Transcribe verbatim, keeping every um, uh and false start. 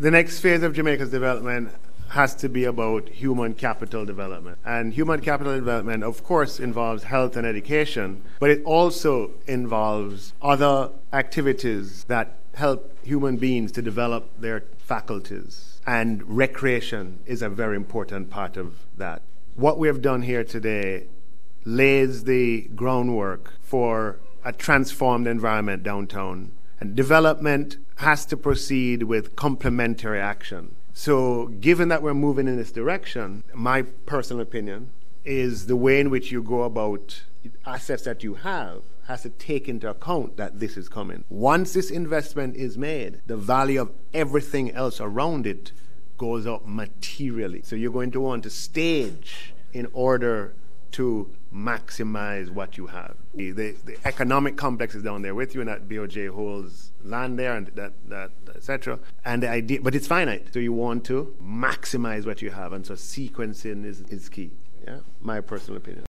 The next phase of Jamaica's development has to be about human capital development. And human capital development, of course, involves health and education, but it also involves other activities that help human beings to develop their faculties. And recreation is a very important part of that. What we have done here today lays the groundwork for a transformed environment downtown. And development has to proceed with complementary action. So given that we're moving in this direction, my personal opinion is the way in which you go about assets that you have has to take into account that this is coming. Once this investment is made, the value of everything else around it goes up materially. So you're going to want to stage in order to maximize what you have. The, the, the economic complex is down there with you, and that B O J holds land there, and that, that et cetera. And the idea, but it's finite, so you want to maximize what you have, and so sequencing is, is key. Yeah, my personal opinion.